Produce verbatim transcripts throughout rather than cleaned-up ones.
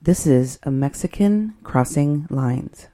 This is A Mexican Crossing Lines.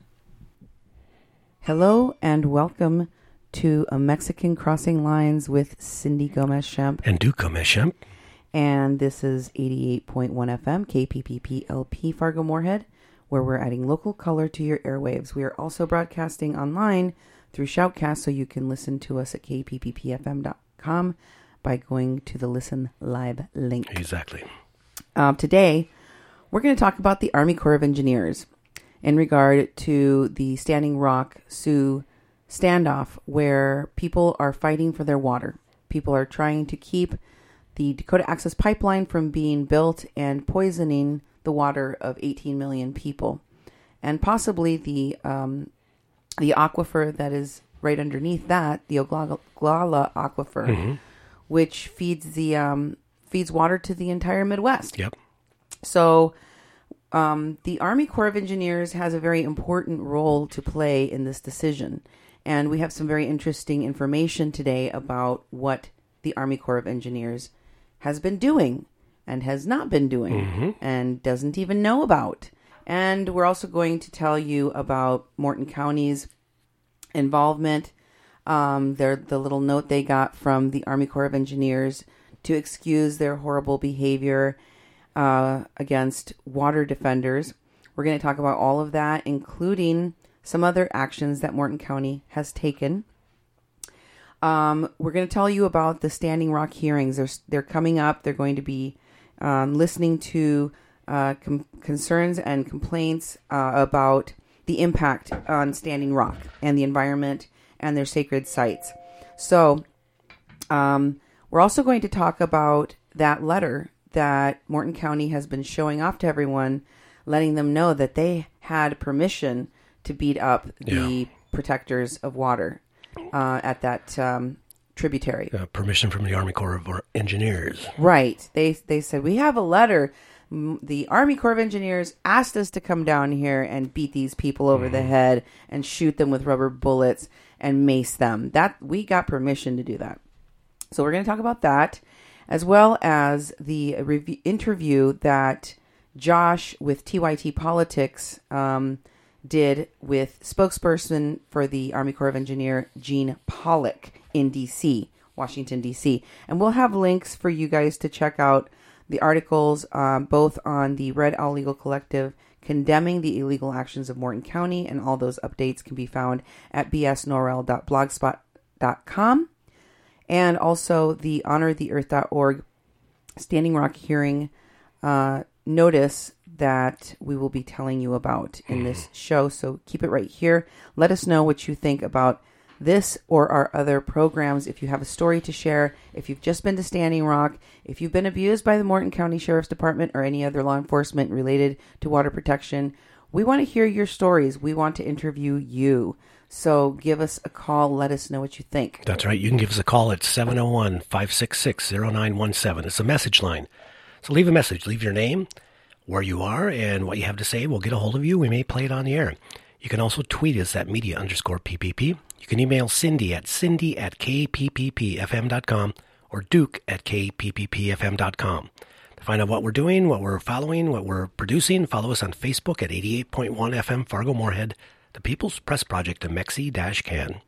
Hello and welcome to A Mexican Crossing Lines with Cindy Gomez-Schempp. And Duke Gomez-Schempp. And this is eighty-eight point one F M, K P P P L P Fargo-Moorhead, where we're adding local color to your airwaves. We are also broadcasting online through Shoutcast, so you can listen to us at k p p p f m dot com by going to the Listen Live link. Exactly. Uh, today, we're going to talk about the Army Corps of Engineers in regard to the Standing Rock Sioux standoff, where people are fighting for their water. People are trying to keep the Dakota Access Pipeline from being built and poisoning the water of eighteen million people, and possibly the um, the aquifer that is right underneath that, the Oglala Aquifer, mm-hmm. which feeds the um, feeds water to the entire Midwest. Yep. So um, the Army Corps of Engineers has a very important role to play in this decision. And we have some very interesting information today about what the Army Corps of Engineers has been doing and has not been doing mm-hmm. and doesn't even know about. And we're also going to tell you about Morton County's involvement. Um, their, the little note they got from the Army Corps of Engineers to excuse their horrible behavior Uh, against water defenders. We're going to talk about all of that, including some other actions that Morton County has taken. Um, we're going to tell you about the Standing Rock hearings. They're, they're coming up. They're going to be um, listening to uh, com- concerns and complaints uh, about the impact on Standing Rock and the environment and their sacred sites. So um, we're also going to talk about that letter that Morton County has been showing off to everyone, letting them know that they had permission to beat up the yeah. protectors of water uh, at that um, tributary. Uh, permission from the Army Corps of Engineers. Right. They they said, we have a letter. The Army Corps of Engineers asked us to come down here and beat these people over mm. the head and shoot them with rubber bullets and mace them. That we got permission to do that. So we're going to talk about that, as well as the review, interview that Josh with T Y T Politics um, did with spokesperson for the Army Corps of Engineers, Gene Pollock, in D C, Washington, D C. And we'll have links for you guys to check out the articles, um, both on the Red Owl Legal Collective condemning the illegal actions of Morton County, and all those updates can be found at b s norrell dot blogspot dot com. And also the honor the earth dot org Standing Rock hearing uh, notice that we will be telling you about in this show. So keep it right here. Let us know what you think about this or our other programs. If you have a story to share, if you've just been to Standing Rock, if you've been abused by the Morton County Sheriff's Department or any other law enforcement related to water protection, we want to hear your stories. We want to interview you. So give us a call. Let us know what you think. That's right. You can give us a call at seven oh one, five six six, oh nine one seven. It's a message line. So leave a message. Leave your name, where you are, and what you have to say. We'll get a hold of you. We may play it on the air. You can also tweet us at media underscore PPP. You can email Cindy at cindy at k p p p f m dot com or Duke at k p p p f m dot com. To find out what we're doing, what we're following, what we're producing, follow us on Facebook at eighty-eight point one F M Fargo-Moorhead, the People's Press Project of Mexi-Can.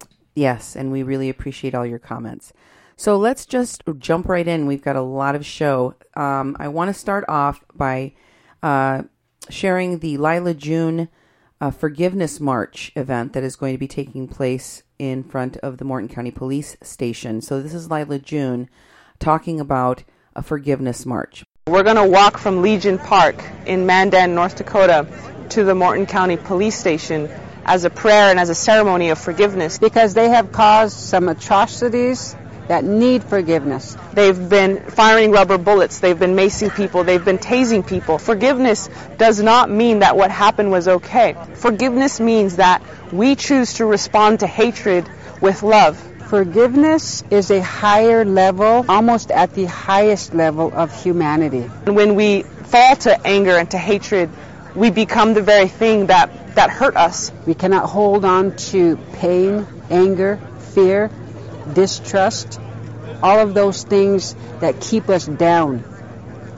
Yes, and we really appreciate all your comments. So let's just jump right in. We've got a lot of show. Um, I want to start off by uh, sharing the Lila June uh, Forgiveness March event that is going to be taking place in front of the Morton County Police Station. So this is Lila June talking about a forgiveness march. We're going to walk from Legion Park in Mandan, North Dakota, to the Morton County Police Station as a prayer and as a ceremony of forgiveness. Because they have caused some atrocities that need forgiveness. They've been firing rubber bullets, they've been macing people, they've been tasing people. Forgiveness does not mean that what happened was okay. Forgiveness means that we choose to respond to hatred with love. Forgiveness is a higher level, almost at the highest level of humanity. When we fall to anger and to hatred, we become the very thing that, that hurt us. We cannot hold on to pain, anger, fear, distrust, all of those things that keep us down.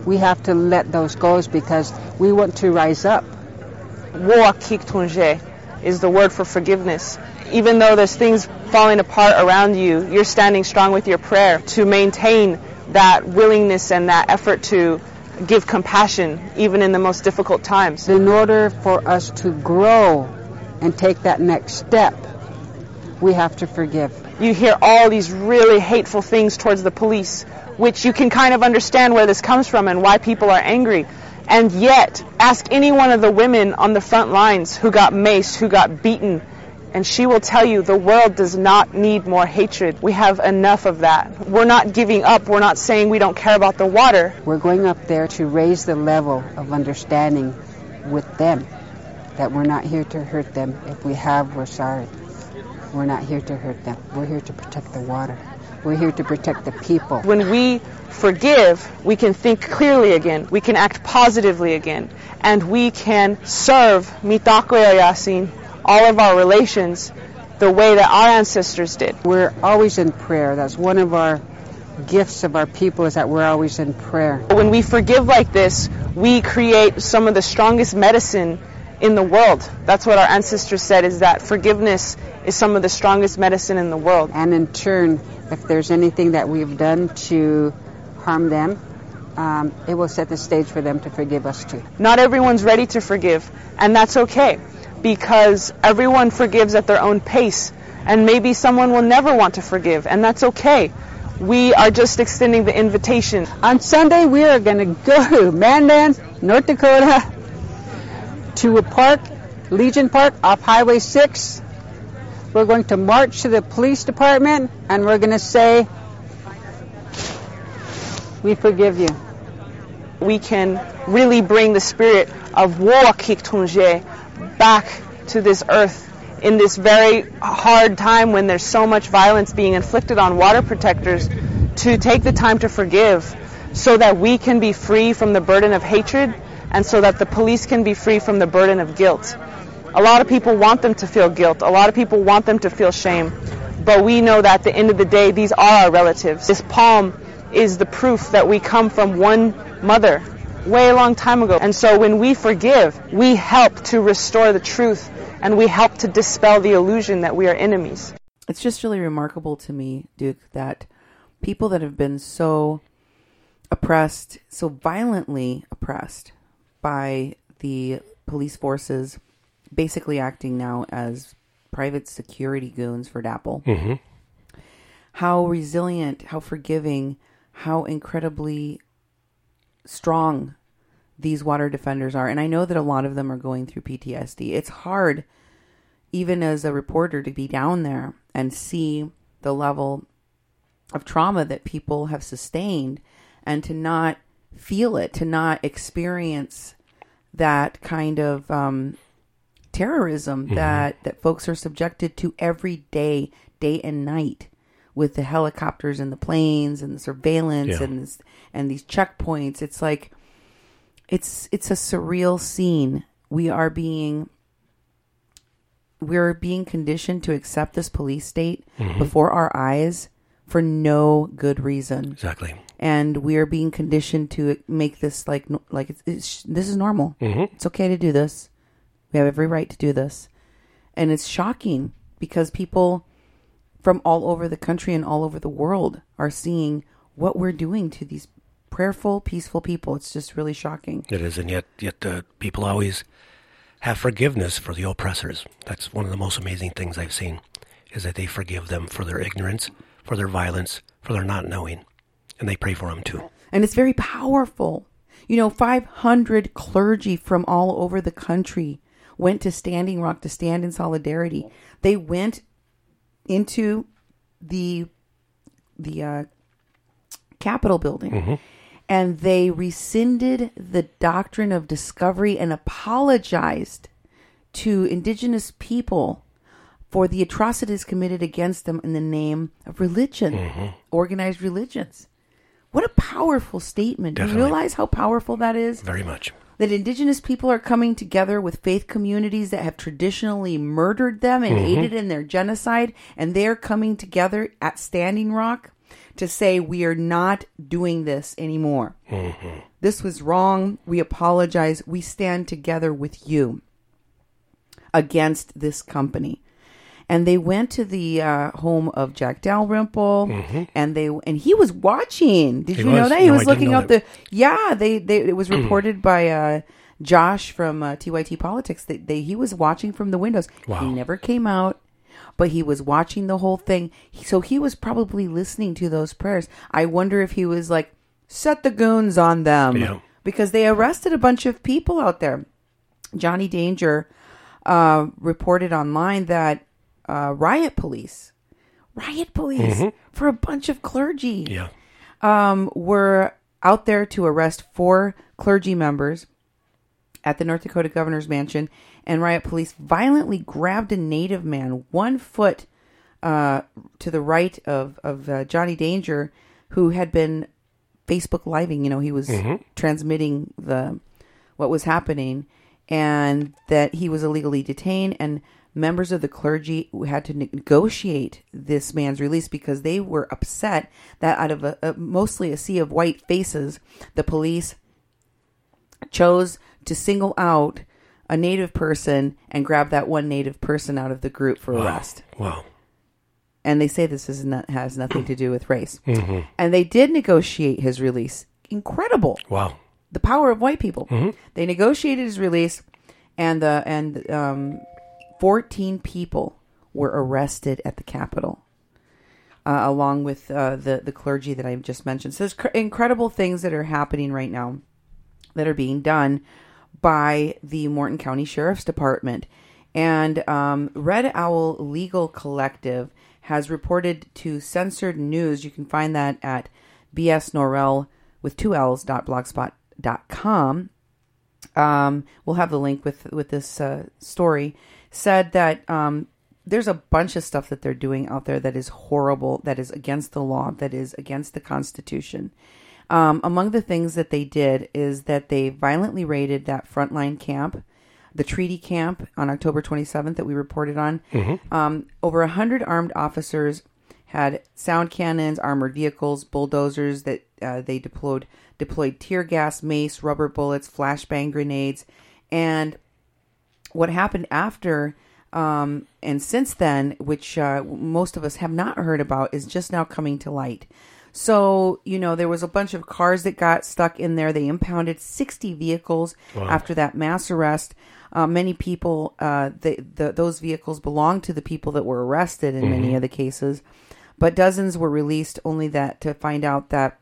we have to let those go because we want to rise up. Wo akik tunje is the word for forgiveness. Even though there's things falling apart around you, you're standing strong with your prayer to maintain that willingness and that effort to give compassion even in the most difficult times. In order for us to grow and take that next step, we have to forgive. You hear all these really hateful things towards the police, which you can kind of understand where this comes from and why people are angry. And yet, ask any one of the women on the front lines who got maced, who got beaten, and she will tell you the world does not need more hatred. We have enough of that. We're not giving up. We're not saying we don't care about the water. We're going up there to raise the level of understanding with them, that we're not here to hurt them. If we have, we're sorry. We're not here to hurt them. We're here to protect the water. We're here to protect the people. When we forgive, we can think clearly again. We can act positively again. And we can serve Mitako Yasin, all of our relations, the way that our ancestors did. We're always in prayer. That's one of our gifts of our people, is that we're always in prayer. When we forgive like this, we create some of the strongest medicine in the world. That's what our ancestors said, is that forgiveness is some of the strongest medicine in the world. And in turn, if there's anything that we've done to harm them, um, it will set the stage for them to forgive us too. Not everyone's ready to forgive, and that's okay, because everyone forgives at their own pace, and maybe someone will never want to forgive, and that's okay. We are just extending the invitation. On Sunday, we are going to go to Mandan, North Dakota, to a park, Legion Park, off Highway six. We're going to march to the police department, and we're going to say, we forgive you. We can really bring the spirit of Wo Akik Tunje back to this earth in this very hard time when there's so much violence being inflicted on water protectors, to take the time to forgive so that we can be free from the burden of hatred and so that the police can be free from the burden of guilt. A lot of people want them to feel guilt. A lot of people want them to feel shame. But we know that at the end of the day, these are our relatives. This palm is the proof that we come from one mother way a long time ago. And so when we forgive, we help to restore the truth, and we help to dispel the illusion that we are enemies. It's just really remarkable to me, Duke, that people that have been so oppressed, so violently oppressed by the police forces, basically acting now as private security goons for DAPL. Mm-hmm. How resilient, how forgiving, how incredibly strong these water defenders are. And I know that a lot of them are going through P T S D. It's hard, even as a reporter, to be down there and see the level of trauma that people have sustained and to not feel it, to not experience that kind of um, terrorism mm-hmm. that, that folks are subjected to every day, day and night, with the helicopters and the planes and the surveillance yeah. and this, and these checkpoints. It's like, it's it's a surreal scene. We are being we're being conditioned to accept this police state mm-hmm. before our eyes for no good reason. Exactly. And we are being conditioned to make this like like it's, it's this is normal. Mm-hmm. It's okay to do this. We have every right to do this. And it's shocking because people from all over the country and all over the world are seeing what we're doing to these prayerful, peaceful people. It's just really shocking. It is, and yet, yet uh, people always have forgiveness for the oppressors. That's one of the most amazing things I've seen, is that they forgive them for their ignorance, for their violence, for their not knowing, and they pray for them too. And it's very powerful. You know, five hundred clergy from all over the country went to Standing Rock to stand in solidarity. They went into the the uh, Capitol building, mm-hmm. and they rescinded the doctrine of discovery and apologized to indigenous people for the atrocities committed against them in the name of religion, mm-hmm. organized religions. What a powerful statement. Definitely. Do you realize how powerful that is? Very much. That indigenous people are coming together with faith communities that have traditionally murdered them and mm-hmm. aided in their genocide, and they're coming together at Standing Rock to say we are not doing this anymore. Mm-hmm. This was wrong. We apologize. We stand together with you against this company. And they went to the uh, home of Jack Dalrymple, mm-hmm. and they and he was watching. Did he you was? know that he no, was I looking know out that. the? Yeah, they, they it was reported by uh, Josh from uh, T Y T Politics that they, he was watching from the windows. Wow. He never came out, but he was watching the whole thing. So he was probably listening to those prayers. I wonder if he was like, "Set the goons on them," yeah. because they arrested a bunch of people out there. Johnny Danger uh, reported online that. Uh, riot police, riot police mm-hmm. for a bunch of clergy yeah. um, were out there to arrest four clergy members at the North Dakota governor's mansion, and riot police violently grabbed a native man one foot uh, to the right of, of uh, Johnny Danger, who had been Facebook Living. You know, he was mm-hmm. transmitting the what was happening, and that he was illegally detained, and members of the clergy had to negotiate this man's release because they were upset that out of a, a, mostly a sea of white faces, the police chose to single out a native person and grab that one native person out of the group for wow. arrest. Wow. And they say this is not, has nothing to do with race. Mm-hmm. And they did negotiate his release. Incredible. Wow. The power of white people. Mm-hmm. They negotiated his release, and the and um fourteen people were arrested at the Capitol, uh, along with uh, the, the clergy that I just mentioned. So there's cr- incredible things that are happening right now that are being done by the Morton County Sheriff's Department. And um, Red Owl Legal Collective has reported to Censored News. You can find that at b s norrell with two L's dot blogspot dot com. Um, we'll have the link with, with this uh, story. Said that um, there's a bunch of stuff that they're doing out there that is horrible, that is against the law, that is against the Constitution. Um, among the things that they did is that they violently raided that frontline camp, the Treaty Camp, on October twenty-seventh that we reported on. Mm-hmm. Um, over one hundred armed officers had sound cannons, armored vehicles, bulldozers that uh, they deployed, deployed tear gas, mace, rubber bullets, flashbang grenades, and what happened after um, and since then, which uh, most of us have not heard about, is just now coming to light. So, you know, there was a bunch of cars that got stuck in there. They impounded sixty vehicles wow. after that mass arrest. Uh, many people, uh, the, the, those vehicles belonged to the people that were arrested in mm-hmm. many of the cases. But dozens were released only that to find out that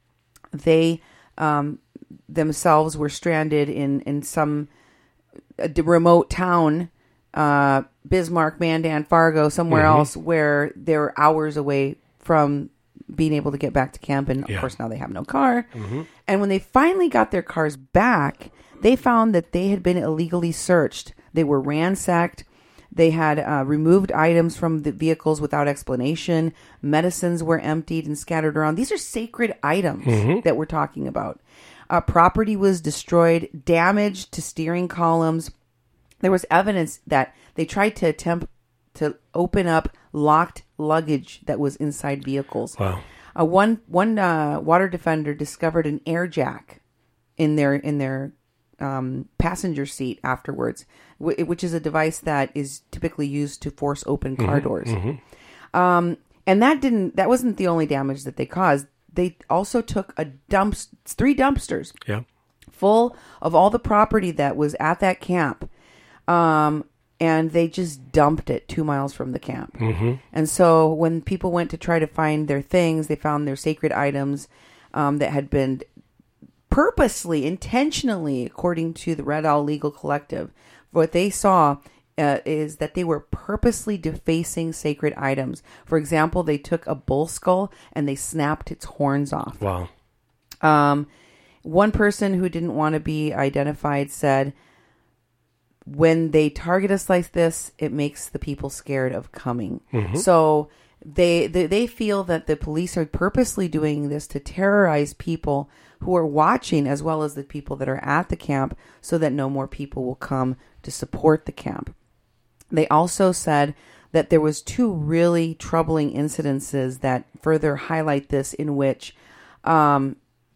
they um, themselves were stranded in, in some a remote town, uh, Bismarck, Mandan, Fargo, somewhere mm-hmm. else, where they're hours away from being able to get back to camp. And of yeah. course, now they have no car. Mm-hmm. And when they finally got their cars back, they found that they had been illegally searched. They were ransacked. They had uh, removed items from the vehicles without explanation. Medicines were emptied and scattered around. These are sacred items mm-hmm. that we're talking about. Uh, property was destroyed, damage to steering columns. There was evidence that they tried to attempt to open up locked luggage that was inside vehicles. Wow. Uh, one one uh, water defender discovered an air jack in their in their um, passenger seat afterwards, w- which is a device that is typically used to force open car mm-hmm, doors. Mm-hmm. Um, and that didn't that wasn't the only damage that they caused. They also took a dump three dumpsters yeah. full of all the property that was at that camp. Um, and they just dumped it two miles from the camp. Mm-hmm. And so when people went to try to find their things, they found their sacred items um, that had been purposely, intentionally, according to the Red Owl Legal Collective, what they saw uh, is that they were purposely defacing sacred items. For example, they took a bull skull and they snapped its horns off. Wow. Um, one person who didn't want to be identified said, when they target us like this, it makes the people scared of coming. Mm-hmm. So they, they they feel that the police are purposely doing this to terrorize people who are watching, as well as the people that are at the camp, so that no more people will come to support the camp. They also said that there was two really troubling incidences that further highlight this, in which um,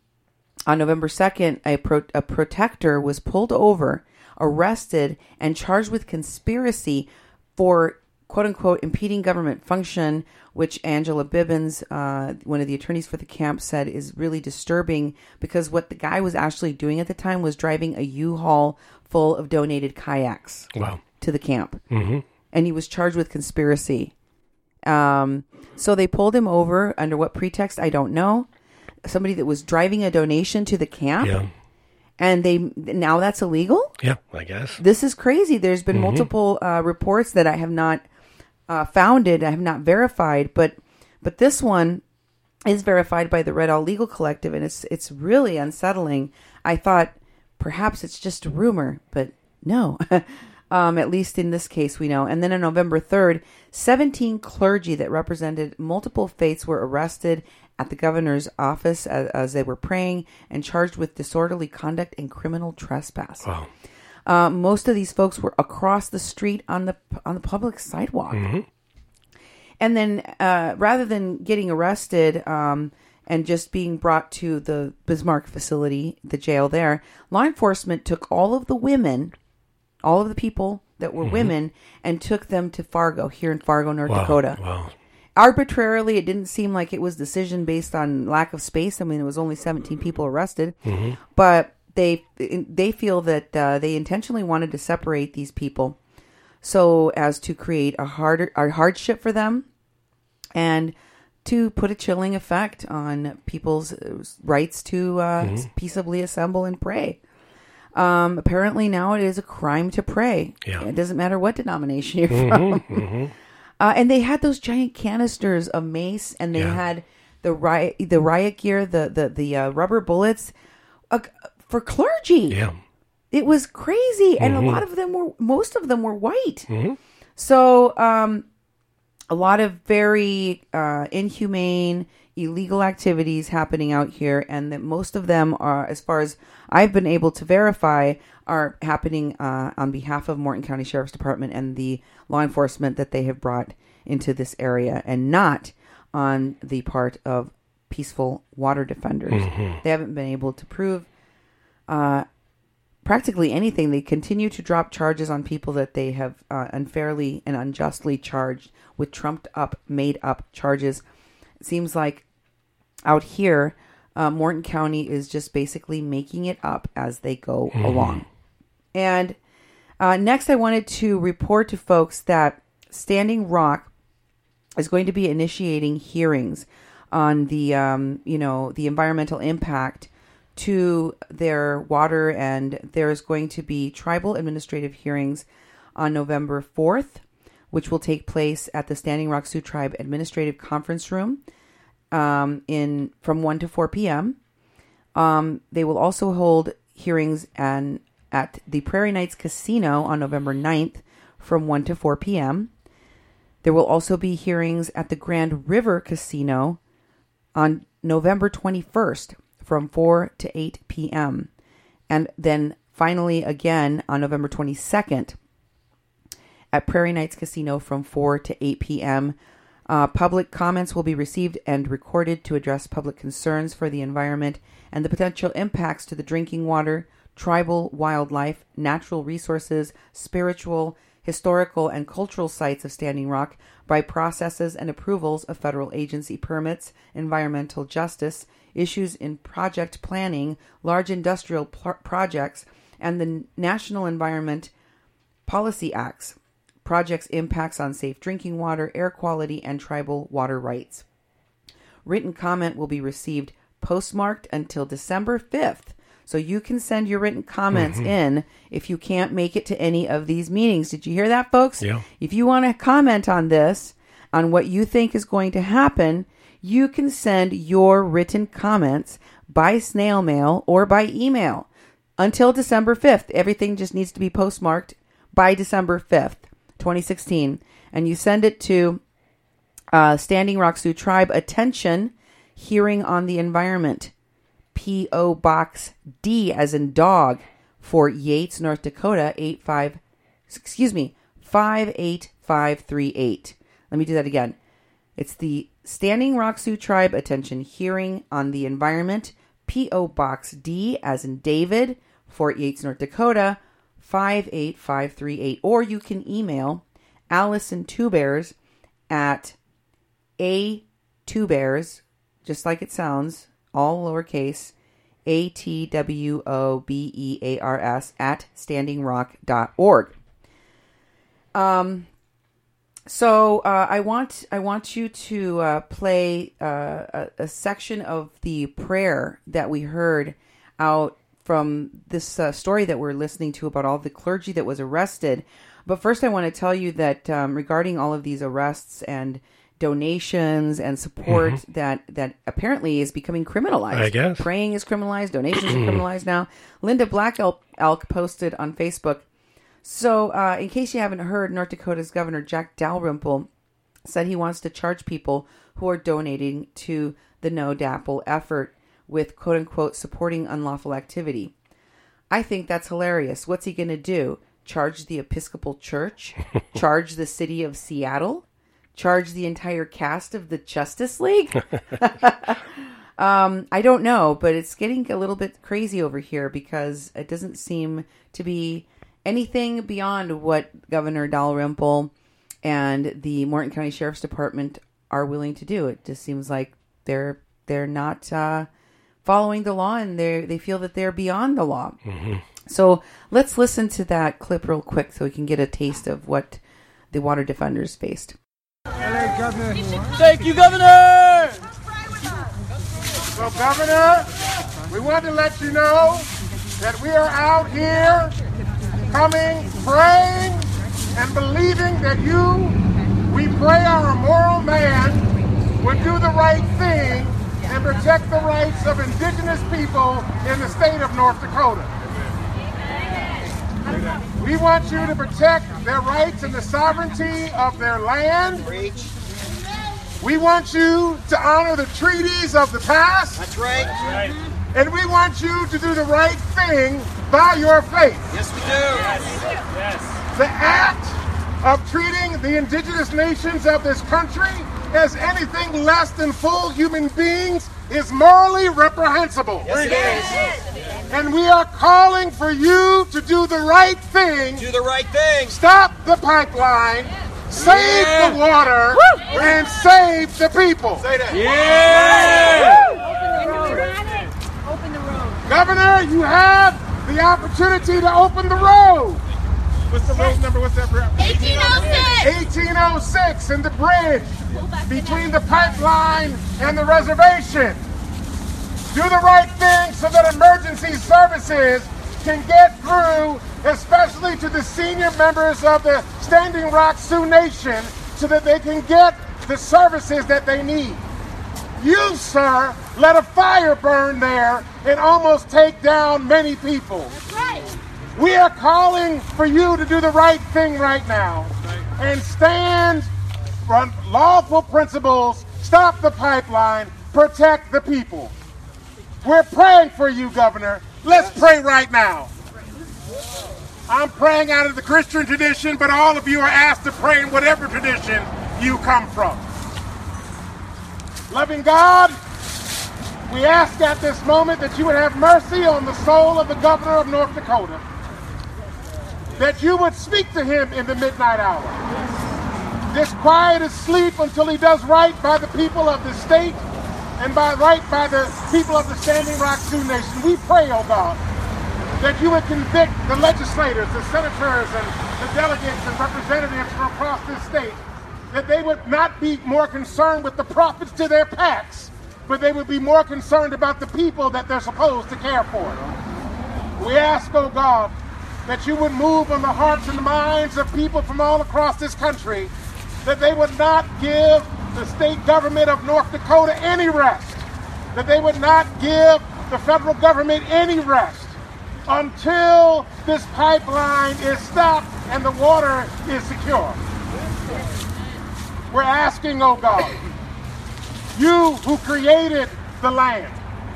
on November second, a, pro- a protector was pulled over, arrested, and charged with conspiracy for quote-unquote impeding government function, which Angela Bibbins, uh, one of the attorneys for the camp, said is really disturbing, because what the guy was actually doing at the time was driving a U-Haul full of donated kayaks wow. to the camp. Mm-hmm. And he was charged with conspiracy. Um, so they pulled him over under what pretext, I don't know. Somebody that was driving a donation to the camp. Yeah. And they now that's illegal? Yeah, I guess. This is crazy. There's been Mm-hmm. multiple uh, reports that I have not uh, founded, I have not verified, but but this one is verified by the Red Owl Legal Collective, and it's it's really unsettling. I thought perhaps it's just a rumor, but no. um, at least in this case, we know. And then on November third, seventeen clergy that represented multiple faiths were arrested at the governor's office as, as they were praying and charged with disorderly conduct and criminal trespass. Wow. Uh, most of these folks were across the street on the on the public sidewalk. Mm-hmm. And then uh, rather than getting arrested um, and just being brought to the Bismarck facility, the jail there, law enforcement took all of the women, all of the people that were Mm-hmm. women, and took them to Fargo, here in Fargo, North Wow. Dakota. Wow. Arbitrarily, it didn't seem like it was decision based on lack of space. I mean, it was only seventeen people arrested, Mm-hmm. but they they feel that uh, they intentionally wanted to separate these people so as to create a harder a hardship for them and to put a chilling effect on people's rights to uh, Mm-hmm. peaceably assemble and pray. Um, apparently now it is a crime to pray. Yeah. It doesn't matter what denomination you're Mm-hmm. from. Mm-hmm. Uh, and they had those giant canisters of mace, and they Yeah. had the riot, the riot gear, the the the uh, rubber bullets uh, for clergy. Yeah. It was crazy, and Mm-hmm. a lot of them were, most of them were white. Mm-hmm. So, um, a lot of very uh, inhumane, illegal activities happening out here, and that most of them are, as far as I've been able to verify, are happening uh, on behalf of Morton County Sheriff's Department and the law enforcement that they have brought into this area, and not on the part of peaceful water defenders. Mm-hmm. They haven't been able to prove uh, practically anything. They continue to drop charges on people that they have uh, unfairly and unjustly charged with trumped up, made up charges. It seems like out here, uh, Morton County is just basically making it up as they go Mm-hmm. along. And uh, next, I wanted to report to folks that Standing Rock is going to be initiating hearings on the, um, you know, the environmental impact to their water, and there's going to be tribal administrative hearings on November fourth, which will take place at the Standing Rock Sioux Tribe Administrative Conference Room um, in from one to four p.m. Um, they will also hold hearings and at the Prairie Knights Casino on November ninth from one to four p.m. There will also be hearings at the Grand River Casino on November twenty-first from four to eight p.m. And then finally again on November twenty-second at Prairie Knights Casino from four to eight p.m. Uh, public comments will be received and recorded to address public concerns for the environment and the potential impacts to the drinking water, tribal wildlife, natural resources, spiritual, historical, and cultural sites of Standing Rock by processes and approvals of federal agency permits, environmental justice, issues in project planning, large industrial pl- projects, and the National Environment Policy Acts, projects' impacts on safe drinking water, air quality, and tribal water rights. Written comment will be received postmarked until December fifth. So you can send your written comments Mm-hmm. in if you can't make it to any of these meetings. Did you hear that, folks? Yeah. If you want to comment on this, on what you think is going to happen, you can send your written comments by snail mail or by email until December fifth. Everything just needs to be postmarked by December fifth, twenty sixteen. And you send it to uh, Standing Rock Sioux Tribe, attention, hearing on the environment. P O Box D as in dog, for Yates, North Dakota, eight five, excuse me, five eight five three eight. Let me do that again. It's the Standing Rock Sioux Tribe Attention Hearing on the Environment, P O. Box D as in David, Fort Yates, North Dakota, five eight five three eight. Or you can email Allison Two Bears at a two bears, just like it sounds, all lowercase, A T W O B E A R S at standing rock dot org. Um, so uh, I want I want you to uh, play uh, a, a section of the prayer that we heard out from this uh, story that we're listening to about all the clergy that was arrested. But first, I want to tell you that um, regarding all of these arrests and donations and support mm-hmm. that that apparently is becoming criminalized. I guess. Praying is criminalized. Donations are criminalized now. Linda Black Elk, Elk posted on Facebook. So uh, in case you haven't heard, North Dakota's Governor Jack Dalrymple said he wants to charge people who are donating to the No D A P L effort with quote-unquote supporting unlawful activity. I think that's hilarious. What's he going to do? Charge the Episcopal Church? Charge the city of Seattle? Charge the entire cast of the Justice League? um, I don't know, but it's getting a little bit crazy over here because it doesn't seem to be anything beyond what Governor Dalrymple and the Morton County Sheriff's Department are willing to do. It just seems like they're they're not uh, following the law, and they they feel that they're beyond the law. Mm-hmm. So let's listen to that clip real quick so we can get a taste of what the water defenders faced. Thank you, Governor! So, Governor, we want to let you know that we are out here coming, praying, and believing that you, we pray our moral man, would do the right thing and protect the rights of indigenous people in the state of North Dakota. We want you to protect their rights and the sovereignty of their land. We want you to honor the treaties of the past. That's right. That's right. And we want you to do the right thing by your faith. Yes, we do. Yes. Yes. The act of treating the indigenous nations of this country as anything less than full human beings is morally reprehensible. Yes, it is. And we are calling for you to do the right thing. Do the right thing. Stop the pipeline. Save yeah. the water. Woo. And save the people. Say that. Yeah. yeah. Open the road. Governor, you have the opportunity to open the road. What's the road number? What's that? eighteen oh six. eighteen oh six and the bridge between the pipeline and the reservation. Do the right thing so that emergency services can get through, especially to the senior members of the Standing Rock Sioux Nation, so that they can get the services that they need. You, sir, let a fire burn there and almost take down many people. That's right. We are calling for you to do the right thing right now and stand on lawful principles, stop the pipeline, protect the people. We're praying for you, Governor. Let's pray right now. I'm praying out of the Christian tradition, but all of you are asked to pray in whatever tradition you come from. Loving God, we ask at this moment that you would have mercy on the soul of the governor of North Dakota, that you would speak to him in the midnight hour. Disquiet his sleep until he does right by the people of this state and by right by the people of the Standing Rock Sioux Nation. We pray, oh God, that you would convict the legislators, the senators, and the delegates and representatives from across this state, that they would not be more concerned with the profits to their PACs, but they would be more concerned about the people that they're supposed to care for. We ask, oh God, that you would move on the hearts and the minds of people from all across this country, that they would not give the state government of North Dakota any rest, that they would not give the federal government any rest until this pipeline is stopped and the water is secure. We're asking, oh God, you who created the land,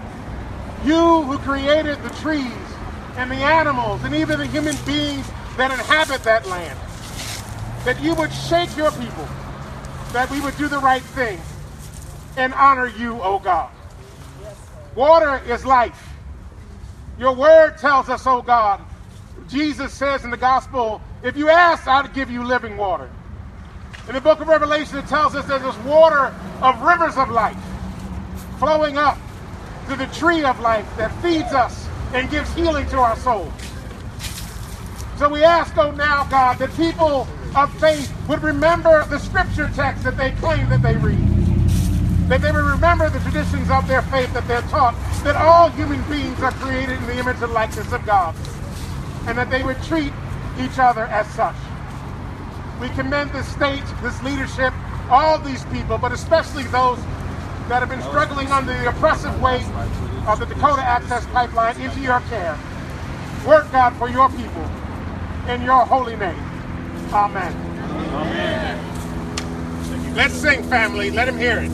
you who created the trees and the animals and even the human beings that inhabit that land, that you would shake your people, that we would do the right thing and honor you, oh God. Water is life. Your word tells us, oh God, Jesus says in the gospel, if you ask, I'll give you living water. In the book of Revelation, it tells us there's this water of rivers of life flowing up to the tree of life that feeds us and gives healing to our souls. So we ask, oh now, God, that people of faith would remember the scripture text that they claim that they read. That they would remember the traditions of their faith that they're taught, that all human beings are created in the image and likeness of God, and that they would treat each other as such. We commend this state, this leadership, all these people, but especially those that have been struggling under the oppressive weight of the Dakota Access Pipeline into your care. Work, God, for your people. In your holy name. Amen. Amen. Let's sing, family. Let him hear it.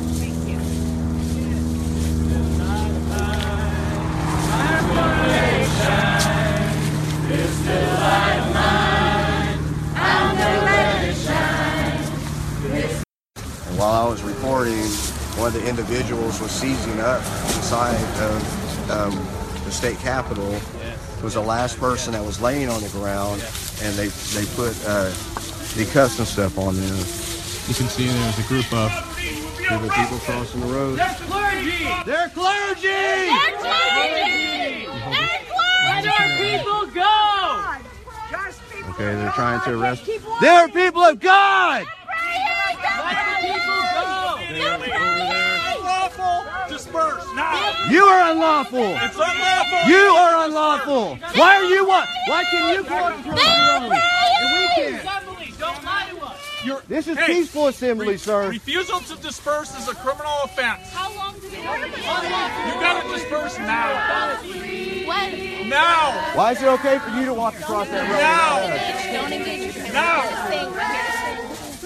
And while I was reporting, one of the individuals was seizing up inside of um, the state capitol. Was the last person that was laying on the ground, and they they put uh, the cuffs and stuff on them. You can see there's a group of group of people crossing the road. They're clergy! They're clergy! They're clergy! They're clergy! Let our people go! Okay, they're trying to arrest. They're people of God! Let the people go! Unlawful! Disperse now! You are unlawful! It's unlawful! You are unlawful! Why are you what? Why can you go across the road and we can't? Assembly, don't lie to us! You're, This is hey, peaceful assembly, re- sir. Refusal to disperse is a criminal offense. How long do we You gotta disperse now. When? Now! Why is it okay for you to walk across that road? Now! Don't engage with him. Now! We're just saying, we're here to sing.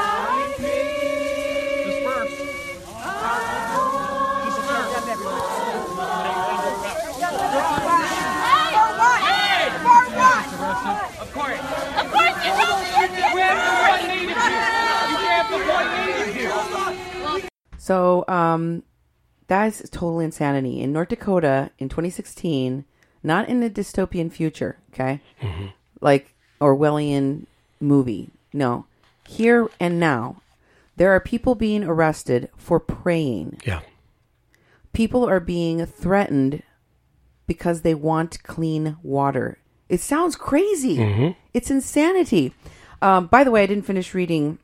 Disperse. Of course. Of course you don't. We have the point needed here. You have the point needed here. So, um, that is total insanity. In North Dakota in twenty sixteen, not in a dystopian future, okay? Mm-hmm. Like Orwellian movie. No. Here and now, there are people being arrested for praying. Yeah. People are being threatened because they want clean water. It sounds crazy. Mm-hmm. It's insanity. Um, by the way, I didn't finish reading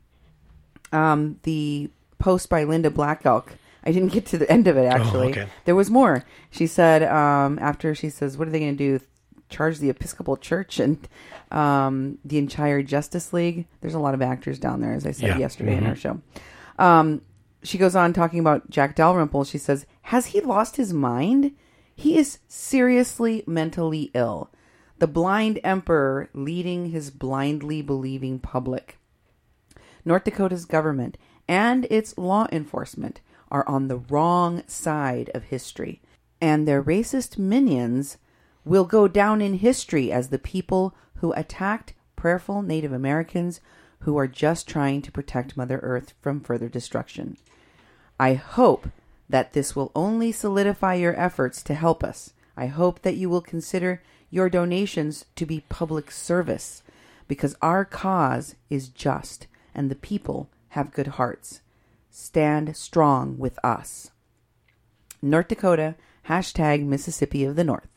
um, the post by Linda Black Elk. I didn't get to the end of it, actually. Oh, okay. There was more. She said, um, after she says, what are they going to do? Charge the Episcopal Church and um, the entire Justice League? There's a lot of actors down there, as I said Yeah. yesterday Mm-hmm. in our show. Um, she goes on talking about Jack Dalrymple. She says, has he lost his mind? He is seriously mentally ill. The blind emperor leading his blindly believing public. North Dakota's government and its law enforcement are on the wrong side of history, and their racist minions will go down in history as the people who attacked prayerful Native Americans who are just trying to protect Mother Earth from further destruction. I hope that this will only solidify your efforts to help us. I hope that you will consider your donations to be public service, because our cause is just and the people have good hearts. Stand strong with us. North Dakota, hashtag Mississippi of the North.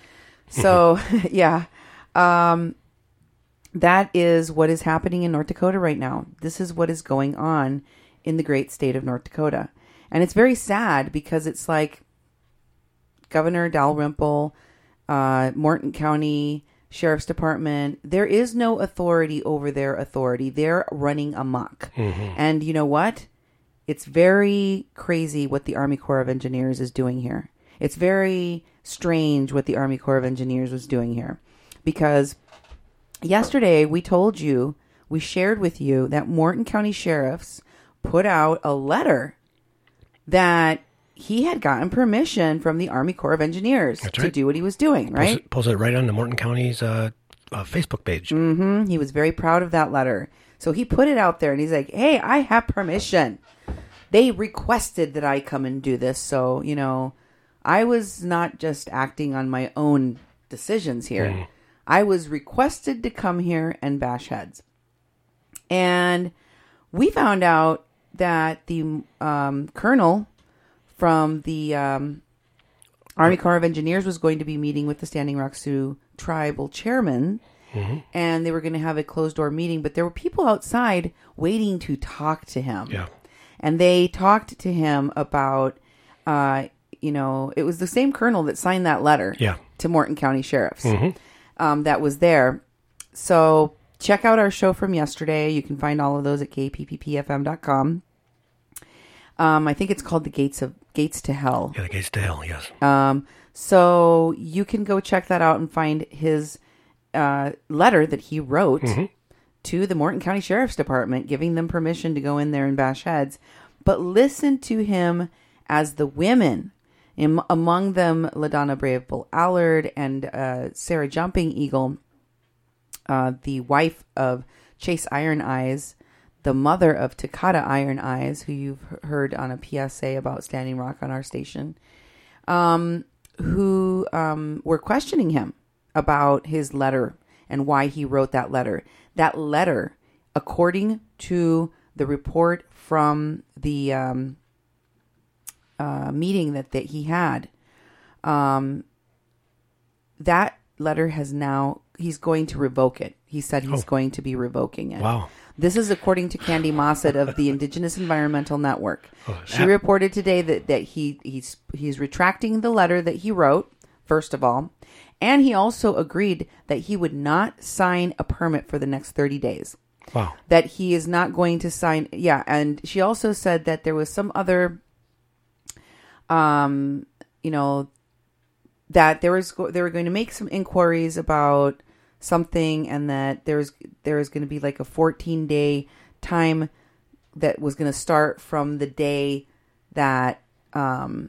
So, yeah, um, that is what is happening in North Dakota right now. This is what is going on in the great state of North Dakota. And it's very sad because it's like Governor Dalrymple, uh, Morton County Sheriff's Department, there is no authority over their authority. They're running amok. Mm-hmm. And you know what? It's very crazy what the Army Corps of Engineers is doing here. It's very strange what the Army Corps of Engineers was doing here. Because yesterday we told you, we shared with you that Morton County Sheriffs put out a letter that he had gotten permission from the Army Corps of Engineers That's to right. do what he was doing, right? Post it, post it right on the Morton County's uh, uh, Facebook page. Mm-hmm. He was very proud of that letter. So he put it out there and he's like, hey, I have permission. They requested that I come and do this. So, you know, I was not just acting on my own decisions here. Mm. I was requested to come here and bash heads. And we found out that the um, colonel from the um, Army Corps of Engineers was going to be meeting with the Standing Rock Sioux tribal chairman. Mm-hmm. And they were going to have a closed-door meeting. But there were people outside waiting to talk to him. Yeah. And they talked to him about, uh, you know, it was the same colonel that signed that letter yeah. to Morton County Sheriffs mm-hmm. um, that was there. So check out our show from yesterday. You can find all of those at k p p p f m dot com. Um, I think it's called the Gates of Gates to Hell. Yeah, the Gates to Hell, yes. Um, so you can go check that out and find his uh, letter that he wrote mm-hmm. to the Morton County Sheriff's Department, giving them permission to go in there and bash heads. But listen to him as the women, in, among them LaDonna Brave Bull Allard and uh, Sarah Jumping Eagle, uh, the wife of Chase Iron Eyes, the mother of Takata Iron Eyes, who you've heard on a P S A about Standing Rock on our station, um, who um, were questioning him about his letter and why he wrote that letter. That letter, according to the report from the um, uh, meeting that, that he had, um, that letter has now, he's going to revoke it. He said he's oh. going to be revoking it. Wow. This is according to Candy Mossett of the Indigenous Environmental Network. Oh, she reported today that, that he he's he's retracting the letter that he wrote, first of all, and he also agreed that he would not sign a permit for the next thirty days. Wow. That he is not going to sign. Yeah, and she also said that there was some other, um, you know, that there was they were going to make some inquiries about something, and that there's there is going to be like a fourteen day time that was going to start from the day that um,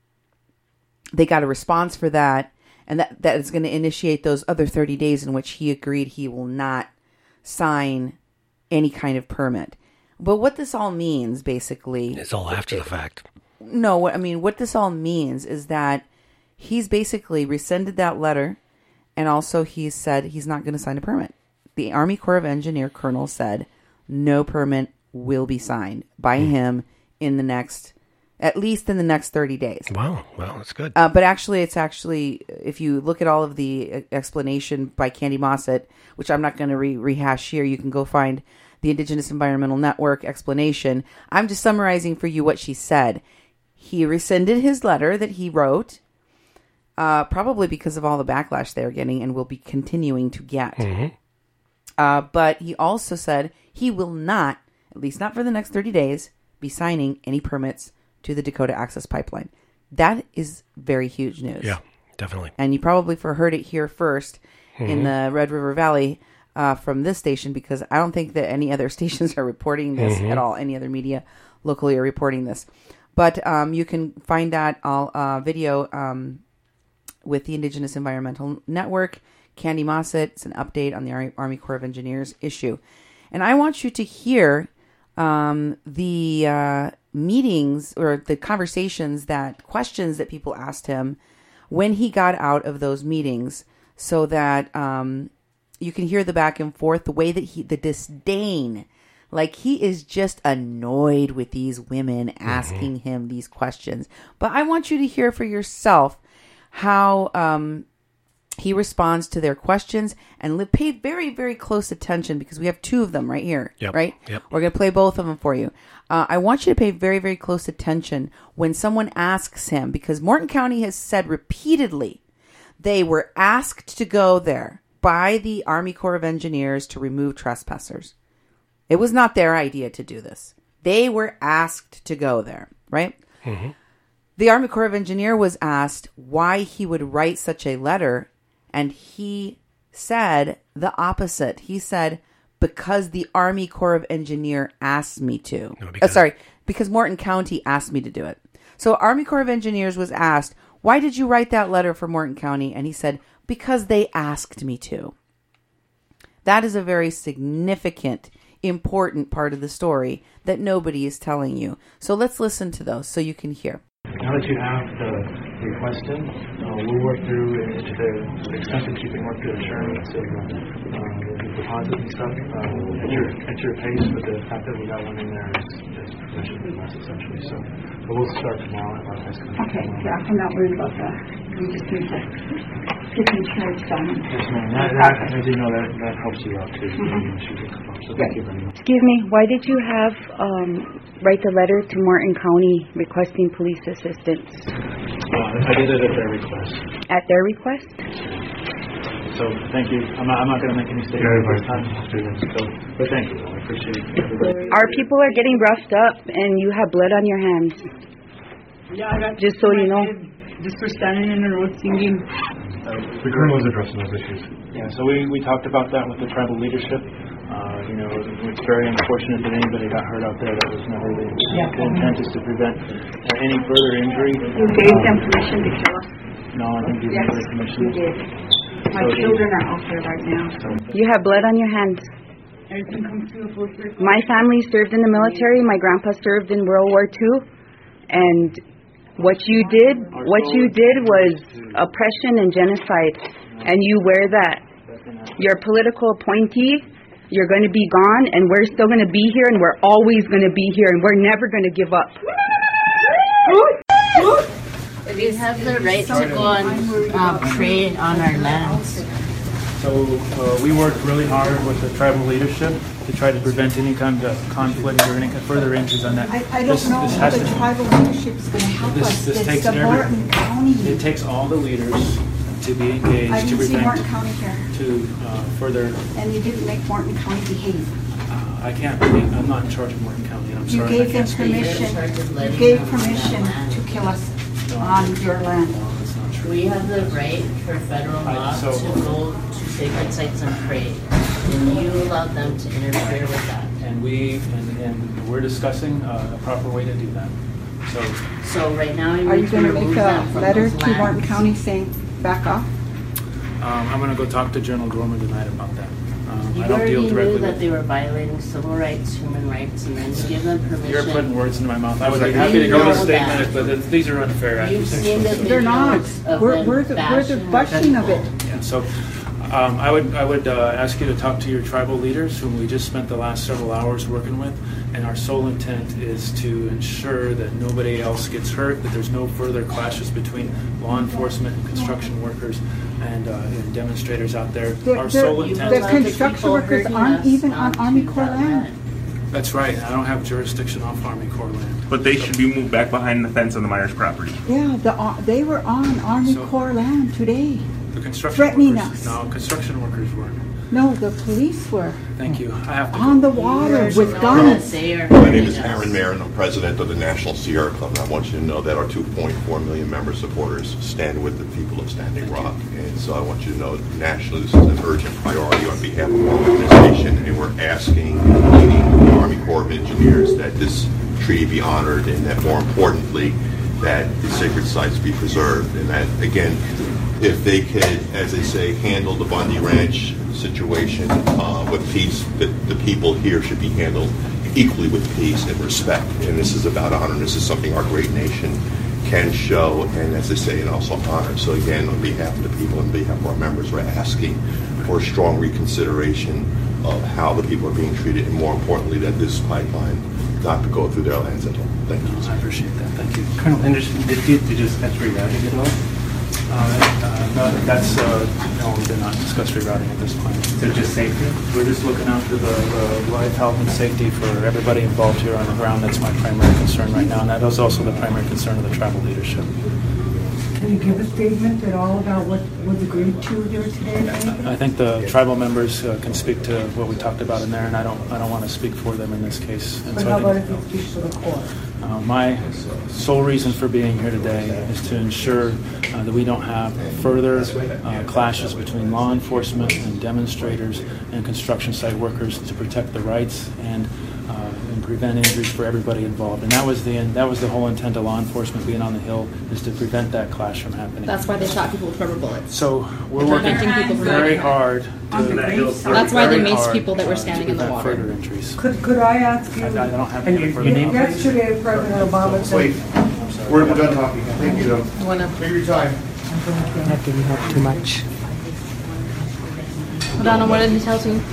they got a response for that, and that that is going to initiate those other thirty days in which he agreed he will not sign any kind of permit. But what this all means, basically, it's all after the fact. No, what I mean, what this all means is that he's basically rescinded that letter. And also he said he's not going to sign a permit. The Army Corps of Engineer Colonel said no permit will be signed by mm. him in the next, at least in the next thirty days. Wow. Well, that's good. Uh, but actually, it's actually, if you look at all of the explanation by Candy Mossett, which I'm not going to re- rehash here, you can go find the Indigenous Environmental Network explanation. I'm just summarizing for you what she said. He rescinded his letter that he wrote. Uh, probably because of all the backlash they're getting and will be continuing to get. Mm-hmm. Uh, but he also said he will not, at least not for the next thirty days, be signing any permits to the Dakota Access Pipeline. That is very huge news. Yeah, definitely. And you probably heard it here first mm-hmm. in the Red River Valley uh, from this station, because I don't think that any other stations are reporting this mm-hmm. at all. Any other media locally are reporting this. But um, you can find that all uh, video um with the Indigenous Environmental Network, Candy Mossett. It's an update on the Ar- Army Corps of Engineers issue. And I want you to hear um, the uh, meetings or the conversations, that questions that people asked him when he got out of those meetings, so that um, you can hear the back and forth, the way that he, the disdain, like he is just annoyed with these women asking mm-hmm. him these questions. But I want you to hear for yourself how um, he responds to their questions, and li- pay very, very close attention, because we have two of them right here, yep. right? Yep. We're going to play both of them for you. Uh, I want you to pay very, very close attention when someone asks him, because Morton County has said repeatedly they were asked to go there by the Army Corps of Engineers to remove trespassers. It was not their idea to do this. They were asked to go there, right? Mm-hmm. The Army Corps of Engineers was asked why he would write such a letter, and he said the opposite. He said, because the Army Corps of Engineers asked me to. No, because- uh, sorry, because Morton County asked me to do it. So Army Corps of Engineers was asked, why did you write that letter for Morton County? And he said, because they asked me to. That is a very significant important part of the story that nobody is telling you. So let's listen to those so you can hear. Now that you have the request in, uh, we'll work through uh, the extensive keeping work through insurance and uh, the deposits and stuff uh, at your at your pace. But the fact that we got one in there is just permission from us essentially. So, but we'll start tomorrow at our high school. Okay, yeah, I'm not worried about that. We just need to get the insurance done. Yes, ma'am. That, that, as you know, that that helps you out too. Mm-hmm. So thank you very much. Excuse me, why did you have um, write the letter to Martin County requesting police assistance? Uh, I did it at their request. At their request? So thank you. I'm not, I'm not going to make any statements at this time. So, but thank you. I appreciate it. Our people are getting roughed up, and you have blood on your hands. Yeah, I got just so you know. Just for standing in the road singing. Uh, the colonel was addressing those issues. Yeah, so we, we talked about that with the tribal leadership. Uh, you know, it's very unfortunate that anybody got hurt out there. That was never the, yeah. the intent is to prevent uh, any further injury. You gave them permission to kill us. No, I didn't give yes, them permission. You did. My so children are out there right now. So. You have blood on your hands. Everything comes through a full circle. My family served in the military. My grandpa served in World War Two, and what you did, what you did was oppression and genocide, and you wear that. You're a political appointee. You're going to be gone, and we're still going to be here, and we're always going to be here, and we're never going to give up. We have the right to go and uh, pray on our lands. So uh, we worked really hard with the tribal leadership to try to prevent any kind of conflict or any further injuries on that. I, I don't this, know this how the to, tribal leadership is going to help this, us. This it's takes the every, Martin County. It takes all the leaders to be engaged I to didn't prevent see Martin County here. to uh, further. And you didn't make Martin County behave. Uh, I can't. I'm not in charge of Martin County. I'm you sorry. Gave them permission. You gave permission to kill us no, on your land. No, that's not true. We have the right for federal law I, so, to go to sacred sites and pray, and you allowed them to interfere with that. And we and, and we're discussing uh, a proper way to do that. So, so right now, are you going to make a letter to Martin County saying back off? Um, I'm going to go talk to General Gorman tonight about that. Um, you I don't already deal directly knew that with they were violating civil rights, human rights, and then you give them permission. You're putting words into my mouth. I would be happy to give a statement, but it, these are unfair accusations. They're not. We're, we're, the, we're the bushing of it. Yeah, so um, I would I would uh, ask you to talk to your tribal leaders, whom we just spent the last several hours working with, and our sole intent is to ensure that nobody else gets hurt, that there's no further clashes between law enforcement and construction workers and, uh, and demonstrators out there. They're, our they're, sole intent. The construction workers aren't even on Army Corps land. That's right. I don't have jurisdiction off Army Corps land. But they should be moved back behind the fence on the Myers property. Yeah, the, uh, they were on Army so, Corps land today. The construction threatening workers, us. No, construction workers weren't. No, the police were. Thank you. I have to on go. the water with guns. My name is Aaron Mayer, and I'm president of the National Sierra Club. And I want you to know that our two point four million member supporters stand with the people of Standing Rock. And so I want you to know nationally this is an urgent priority on behalf of our organization. And we're asking and pleading the Army Corps of Engineers that this treaty be honored, and that more importantly, that the sacred sites be preserved. And that, again, if they could, as they say, handle the Bundy Ranch situation uh, with peace, that the people here should be handled equally with peace and respect. And this is about honor. This is something our great nation can show, and as they say, and also honor. So again, on behalf of the people and on behalf of our members, we're asking for a strong reconsideration of how the people are being treated, and more importantly, that this pipeline not to go through their lands at all. Thank you. I appreciate that. Thank you. Colonel Henderson, did you, did you discuss rerouting at all? Uh, uh, no, that's uh, no, we did not discuss rerouting at this point. So just safety? We're just looking after the uh, life, health, and safety for everybody involved here on the ground. That's my primary concern right now, and that is also the primary concern of the tribal leadership. Can you give a statement at all about what was agreed to here today? I think the tribal members uh, can speak to what we talked about in there, and I don't I don't want to speak for them in this case. And but so how I about if you speak for the Corps? Uh, my sole reason for being here today is to ensure uh, that we don't have further uh, clashes between law enforcement and demonstrators and construction site workers, to protect the rights and uh, and prevent injuries for everybody involved. And that was the that was the whole intent of law enforcement being on the Hill, is to prevent that clash from happening. That's why they shot people with rubber bullets. So we're working very hard. To, That's why they maced people that were standing in the water. Further injuries. Could, could I ask you? I, I don't have and any you, further you yesterday, President Obama said. Wait, we're done talking. Thank you, though. You wanna take your time. Not giving up too much. Donna, what did he tell you?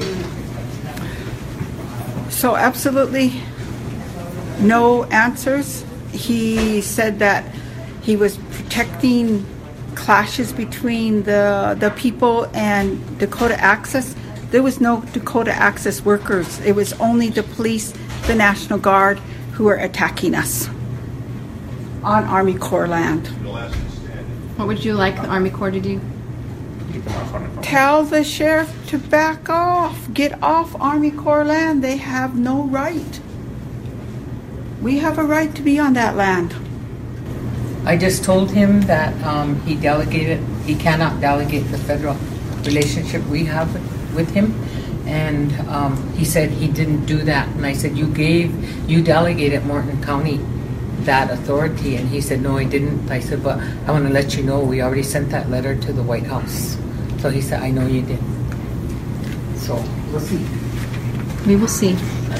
So absolutely no answers. He said that he was protecting clashes between the the people and Dakota Access. There was no Dakota Access workers. It was only the police, the National Guard, who were attacking us on Army Corps land. What would you like the Army Corps to do? Tell the sheriff to back off. Get off Army Corps land. They have no right. We have a right to be on that land. I just told him that um, he delegated, he cannot delegate the federal relationship we have with, with him. And um, he said he didn't do that. And I said, you gave, you delegated Morton County that authority. And he said, no, I didn't. I said, but I want to let you know, we already sent that letter to the White House. So he said, I know you did. So we'll see. We will see.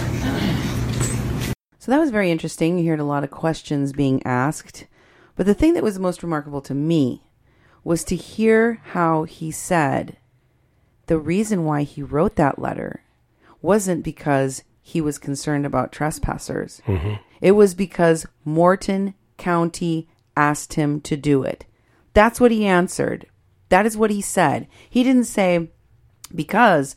So that was very interesting. You heard a lot of questions being asked. But the thing that was most remarkable to me was to hear how he said the reason why he wrote that letter wasn't because he was concerned about trespassers. Mm-hmm. It was because Morton County asked him to do it. That's what he answered. That is what he said. He didn't say because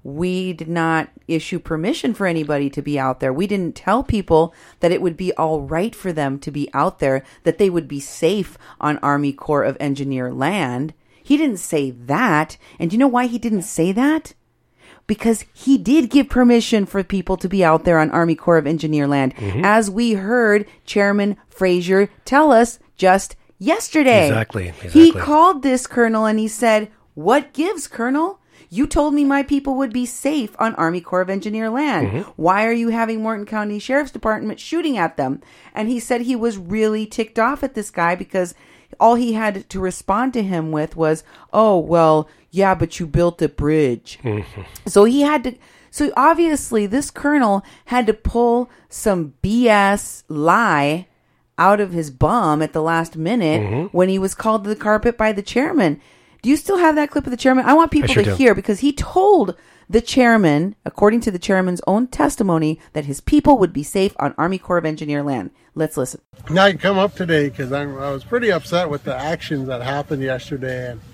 we did not issue permission for anybody to be out there. We didn't tell people that it would be all right for them to be out there, that they would be safe on Army Corps of Engineer land. He didn't say that. And do you know why he didn't say that? Because he did give permission for people to be out there on Army Corps of Engineer land, mm-hmm. as we heard Chairman Frazier tell us just yesterday. Exactly, exactly. He called this colonel and he said, what gives, Colonel? You told me my people would be safe on Army Corps of Engineer land. Mm-hmm. Why are you having Morton County Sheriff's Department shooting at them? And he said he was really ticked off at this guy because all he had to respond to him with was, oh, well, yeah, but you built a bridge. Mm-hmm. So he had to, so obviously this colonel had to pull some B S lie out of his bum at the last minute mm-hmm. when he was called to the carpet by the chairman. Do you still have that clip of the chairman? I want people I sure to do. hear, because he told the chairman, according to the chairman's own testimony, that his people would be safe on Army Corps of Engineer land. Let's listen. Now I come up today because I was pretty upset with the actions that happened yesterday. And,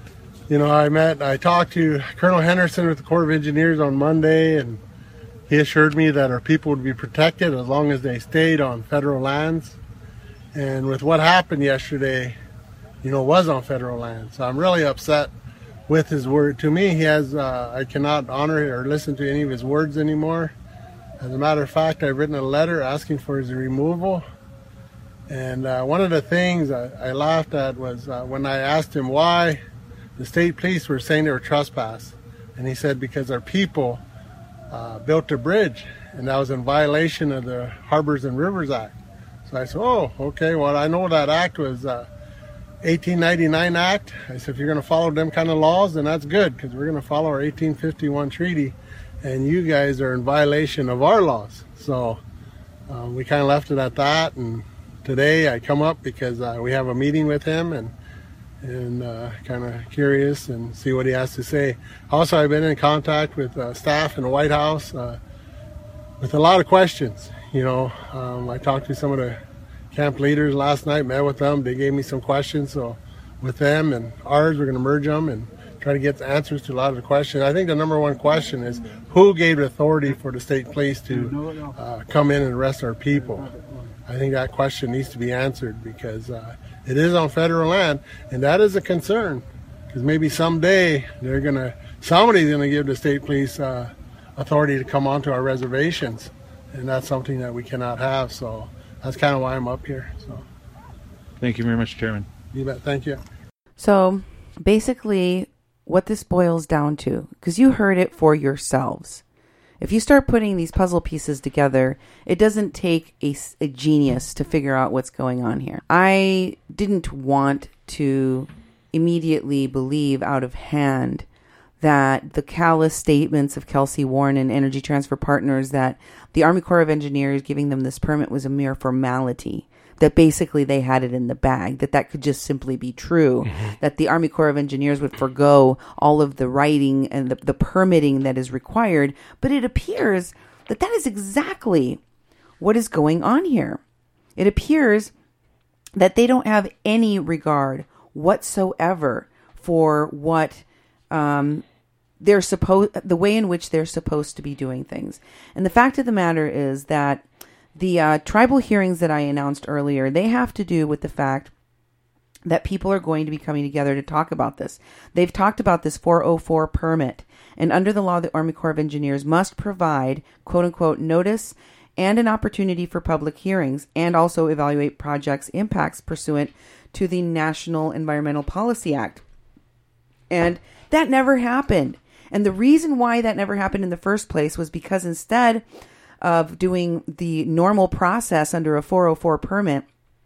you know, I met, I talked to Colonel Henderson with the Corps of Engineers on Monday, and he assured me that our people would be protected as long as they stayed on federal lands. And with what happened yesterday, you know, was on federal land. So I'm really upset with his word. To me, he has, uh, I cannot honor or listen to any of his words anymore. As a matter of fact, I've written a letter asking for his removal. And uh, one of the things I, I laughed at was uh, when I asked him why the state police were saying they were trespass. And he said, because our people uh, built a bridge, and that was in violation of the Harbors and Rivers Act. So I said, oh, okay, well, I know that act was uh, eighteen ninety-nine Act. I said, if you're going to follow them kind of laws, then that's good, because we're going to follow our eighteen fifty-one treaty, and you guys are in violation of our laws. So um, we kind of left it at that, and today I come up because uh, we have a meeting with him, and and uh, kind of curious and see what he has to say. Also, I've been in contact with uh, staff in the White House uh, with a lot of questions. You know, um, I talked to some of the camp leaders last night, met with them. They gave me some questions, so with them and ours, we're going to merge them and try to get the answers to a lot of the questions. I think the number one question is, who gave authority for the state police to uh, come in and arrest our people? I think that question needs to be answered, because uh, it is on federal land, and that is a concern, because maybe someday they're going to, somebody's going to give the state police uh, authority to come onto our reservations. and that's something that we cannot have. So that's kind of why I'm up here. So Thank you very much, Chairman. you bet. Thank you. So basically, what this boils down to, because you heard it for yourselves. If you start putting these puzzle pieces together, it doesn't take a, a genius to figure out what's going on here. I didn't want to immediately believe out of hand that the callous statements of Kelsey Warren and Energy Transfer Partners that the Army Corps of Engineers giving them this permit was a mere formality, that basically they had it in the bag, that that could just simply be true, mm-hmm. that the Army Corps of Engineers would forgo all of the writing and the, the permitting that is required. But it appears that that is exactly what is going on here. It appears that they don't have any regard whatsoever for what um, they're supposed, the way in which they're supposed to be doing things. And the fact of the matter is that the uh, tribal hearings that I announced earlier, they have to do with the fact that people are going to be coming together to talk about this. They've talked about this four oh four permit, and under the law, the Army Corps of Engineers must provide, quote unquote, notice and an opportunity for public hearings, and also evaluate projects' impacts pursuant to the National Environmental Policy Act. And that never happened. And the reason why that never happened in the first place was because instead of doing the normal process under a four oh four permit,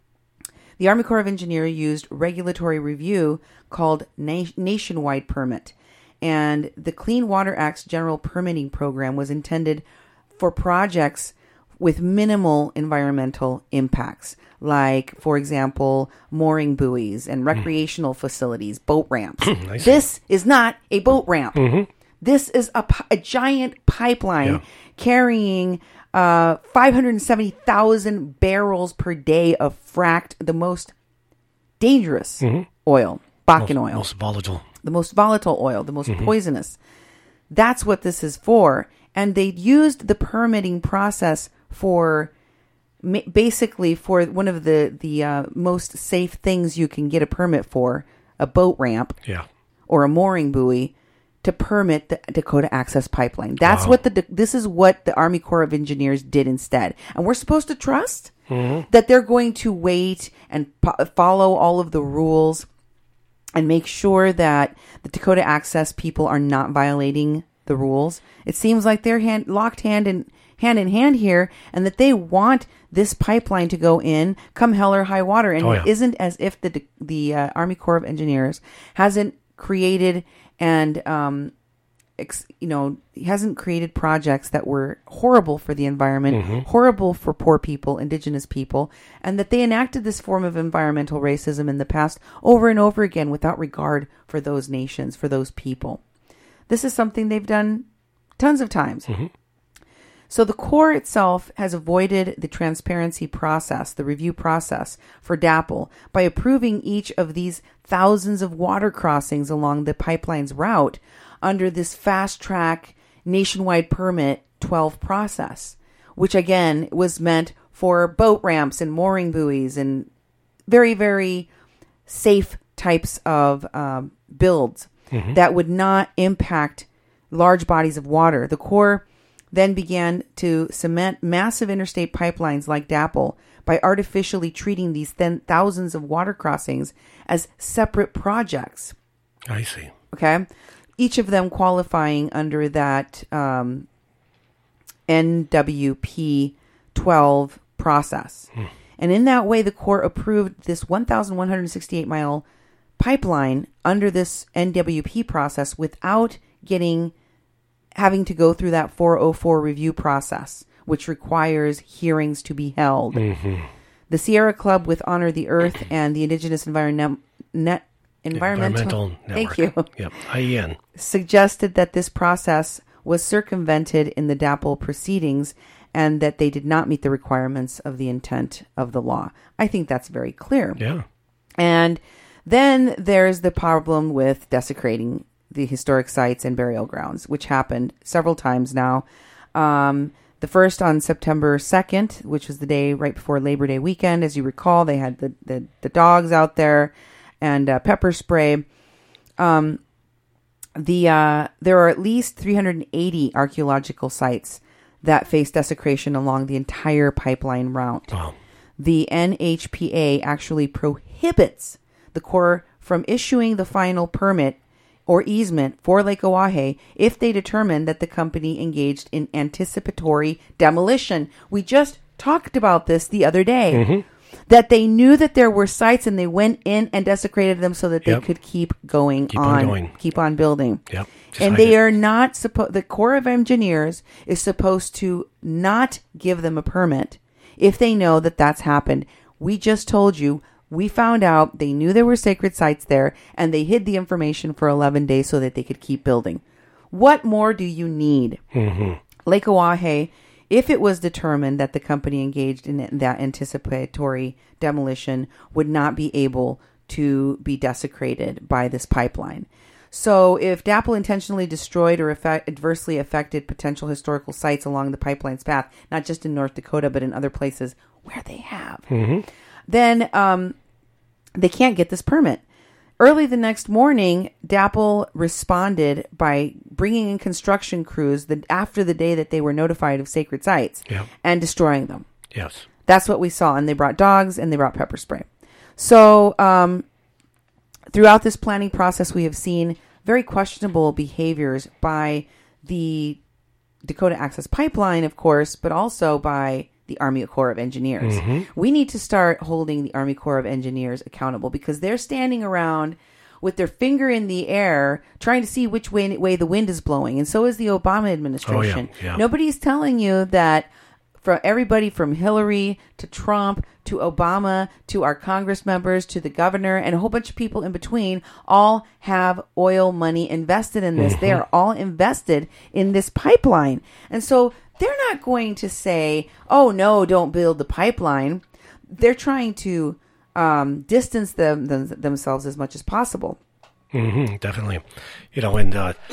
the Army Corps of Engineers used regulatory review called na- Nationwide Permit. And the Clean Water Act's general permitting program was intended for projects with minimal environmental impacts, like, for example, mooring buoys and recreational mm. facilities, boat ramps. This is not a boat ramp. Mm-hmm. This is a, a giant pipeline yeah. carrying uh, five hundred seventy thousand barrels per day of fracked, the most dangerous mm-hmm. oil, Bakken most, oil. Most volatile. The most volatile oil, the most mm-hmm. poisonous. That's what this is for. And they used the permitting process for basically for one of the, the uh, most safe things you can get a permit for, a boat ramp yeah. or a mooring buoy, to permit the Dakota Access Pipeline. That's wow. what the this is what the Army Corps of Engineers did instead. And we're supposed to trust mm-hmm. that they're going to wait and po- follow all of the rules and make sure that the Dakota Access people are not violating the rules. It seems like they're hand, locked hand in hand in hand here, and that they want this pipeline to go in come hell or high water. And oh, yeah. it isn't as if the the uh, Army Corps of Engineers hasn't created and um, ex, you know hasn't created projects that were horrible for the environment, mm-hmm. horrible for poor people, indigenous people, and that they enacted this form of environmental racism in the past over and over again without regard for those nations, for those people. This is something they've done tons of times. Mm-hmm. So the Corps itself has avoided the transparency process, the review process for DAPL by approving each of these thousands of water crossings along the pipeline's route under this fast-track nationwide permit twelve process, which again was meant for boat ramps and mooring buoys and very, very safe types of um, builds mm-hmm. that would not impact large bodies of water. The Corps then began to cement massive interstate pipelines like DAPL by artificially treating these th- thousands of water crossings as separate projects. I see. Okay? Each of them qualifying under that um, N W P twelve process. Hmm. And in that way, the Corps approved this one thousand one hundred sixty-eight mile pipeline under this N W P process without getting having to go through that four oh four review process, which requires hearings to be held. Mm-hmm. The Sierra Club with Honor the Earth and the Indigenous Environment Net Environmental, Environmental Thank Network. you. Yep. I E N. Suggested that this process was circumvented in the DAPL proceedings and that they did not meet the requirements of the intent of the law. I think that's very clear. Yeah. And then there's the problem with desecrating the historic sites and burial grounds, which happened several times now. Um, the first on September second, which was the day right before Labor Day weekend. As you recall, they had the, the, the dogs out there and uh, pepper spray. Um, the uh, there are at least three hundred eighty archaeological sites that faced desecration along the entire pipeline route. Wow. The N H P A actually prohibits the Corps from issuing the final permit or easement for Lake Oahe if they determine that the company engaged in anticipatory demolition. We just talked about this the other day. Mm-hmm. That they knew that there were sites and they went in and desecrated them so that they Yep. could keep going Keep on, on going. keep on building. Yep. Just And hide they it. are not supposed, the Corps of Engineers is supposed to not give them a permit if they know that that's happened. We just told you, we found out they knew there were sacred sites there and they hid the information for eleven days so that they could keep building. What more do you need? Mm-hmm. Lake Oahe, if it was determined that the company engaged in that anticipatory demolition, would not be able to be desecrated by this pipeline. So if DAPL intentionally destroyed or effect- adversely affected potential historical sites along the pipeline's path, not just in North Dakota, but in other places where they have, Mm-hmm. then um, they can't get this permit. Early the next morning, DAPL responded by bringing in construction crews the, after the day that they were notified of sacred sites Yeah. and destroying them. Yes. That's what we saw. And they brought dogs and they brought pepper spray. So um, throughout this planning process, we have seen very questionable behaviors by the Dakota Access Pipeline, of course, but also by the Army Corps of Engineers. Mm-hmm. We need to start holding the Army Corps of Engineers accountable because they're standing around with their finger in the air trying to see which way, way the wind is blowing. And so is the Obama administration. Oh, yeah, yeah. Nobody's telling you that from everybody from Hillary to Trump to Obama to our Congress members to the governor and a whole bunch of people in between all have oil money invested in this. Mm-hmm. They are all invested in this pipeline. And so they're not going to say, oh, no, don't build the pipeline. They're trying to um, distance them, them themselves as much as possible. Mm-hmm, definitely. You know, and uh,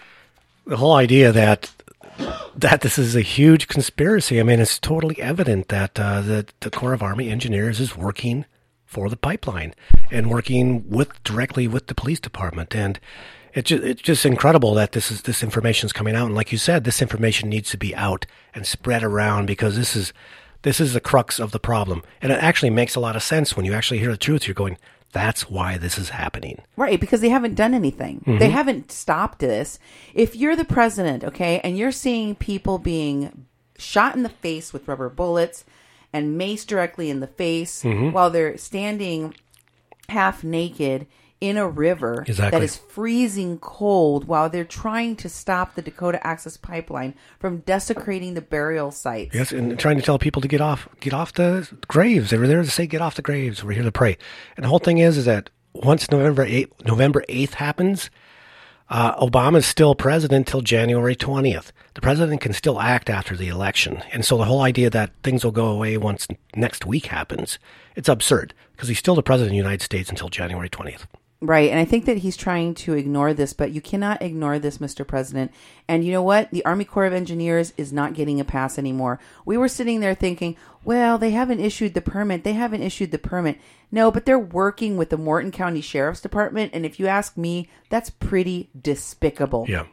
the whole idea that that this is a huge conspiracy. I mean, it's totally evident that uh, the, the Corps of Army Engineers is working for the pipeline and working with directly with the police department. And it ju- it's just incredible that this is this information is coming out. And like you said, this information needs to be out and spread around because this is this is the crux of the problem. And it actually makes a lot of sense when you actually hear the truth. You're going, that's why this is happening. Right, because they haven't done anything. Mm-hmm. They haven't stopped this. If you're the president, okay, and you're seeing people being shot in the face with rubber bullets and maced directly in the face Mhm. while they're standing half naked in a river Exactly. that is freezing cold while they're trying to stop the Dakota Access Pipeline from desecrating the burial sites. Yes, and trying to tell people to get off, get off the graves. They were there to say, "Get off the graves." We're here to pray. And the whole thing is, is that once November eighth, November eighth happens, uh, Obama's still president till January twentieth. The president can still act after the election, and so the whole idea that things will go away once next week happens, it's absurd because he's still the president of the United States until January twentieth. Right, and I think that he's trying to ignore this, but you cannot ignore this, Mister President. And you know what? The Army Corps of Engineers is not getting a pass anymore. We were sitting there thinking, well, they haven't issued the permit. They haven't issued the permit. No, but they're working with the Morton County Sheriff's Department, and if you ask me, that's pretty despicable. Yeah.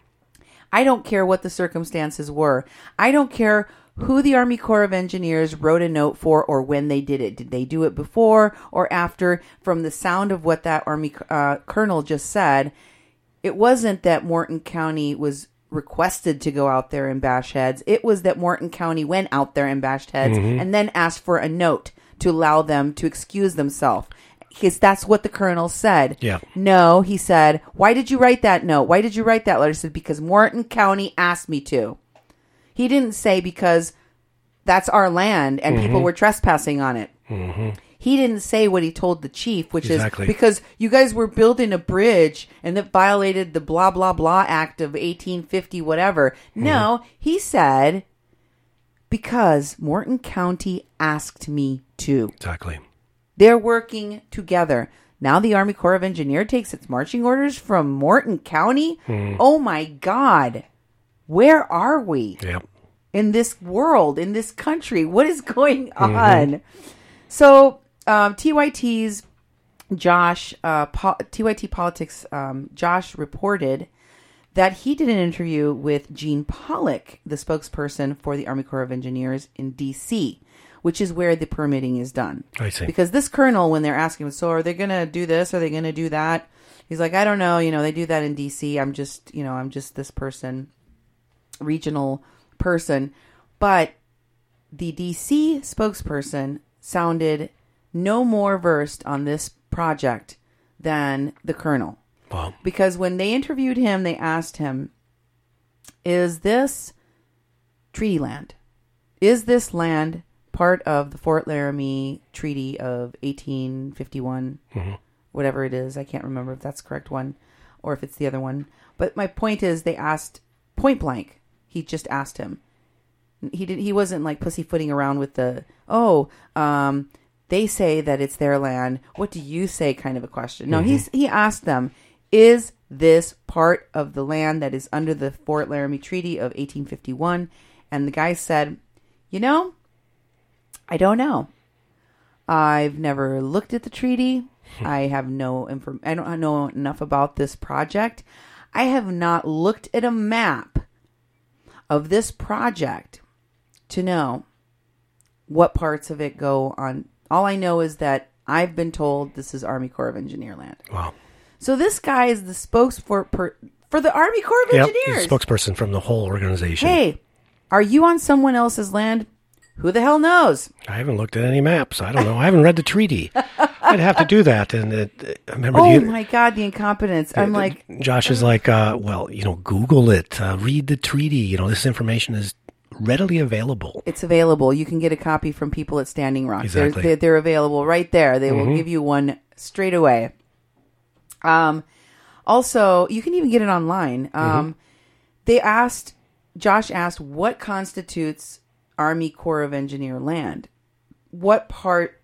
I don't care what the circumstances were. I don't care who the Army Corps of Engineers wrote a note for or when they did it. Did they do it before or after? From the sound of what that Army uh, colonel just said, it wasn't that Morton County was requested to go out there and bash heads. It was that Morton County went out there and bashed heads Mhm. and then asked for a note to allow them to excuse themselves. Because that's what the colonel said. Yeah. No, he said, why did you write that note? Why did you write that letter? He said, because Morton County asked me to. He didn't say because that's our land and people Mhm. were trespassing on it. Mm-hmm. He didn't say what he told the chief, which Exactly. is because you guys were building a bridge and it violated the blah, blah, blah act of eighteen fifty, whatever. No, he said, because Morton County asked me to. Exactly. They're working together. Now the Army Corps of Engineers takes its marching orders from Morton County. Mhm. Oh my God. Where are we? Yep. In this world, in this country? What is going on? Mhm. So, um, T Y T's Josh, uh, po- T Y T Politics, um, Josh reported that he did an interview with Gene Pollock, the spokesperson for the Army Corps of Engineers in D C, which is where the permitting is done. I see. Because this colonel, when they're asking, so are they going to do this? Are they going to do that? He's like, I don't know. You know, they do that in D C. I'm just, you know, I'm just this person, regional person. But the D C spokesperson sounded no more versed on this project than the colonel. Wow. Because when they interviewed him, they asked him, is this treaty land? Is this land part of the Fort Laramie Treaty of eighteen fifty-one? Mm-hmm. Whatever it is. I can't remember if that's the correct one or if it's the other one. But my point is they asked point blank. He just asked him. He did. He wasn't like pussyfooting around with the, oh, um, they say that it's their land. What do you say kind of a question? No, mm-hmm. he's he asked them, is this part of the land that is under the Fort Laramie Treaty of eighteen fifty-one? And the guy said, you know, I don't know. I've never looked at the treaty. I have no inform. I don't know enough about this project. I have not looked at a map of this project to know what parts of it go on. All I know is that I've been told this is Army Corps of Engineer land. Wow. So this guy is the spokes for, per, for the Army Corps of yep, Engineers. The spokesperson from the whole organization. Hey, are you on someone else's land? Who the hell knows? I haven't looked at any maps. I don't know. I haven't read the treaty. I'd have to do that. And it, I remember. Oh the, my God, the incompetence! I'm uh, like, Josh is like, uh, well, you know, Google it, uh, read the treaty. You know, this information is readily available. It's available. You can get a copy from people at Standing Rock. Exactly. They're, they're, they're available right there. They mm-hmm. will give you one straight away. Um, also, you can even get it online. Um, mm-hmm. They asked, Josh asked, what constitutes Army Corps of Engineer land? What part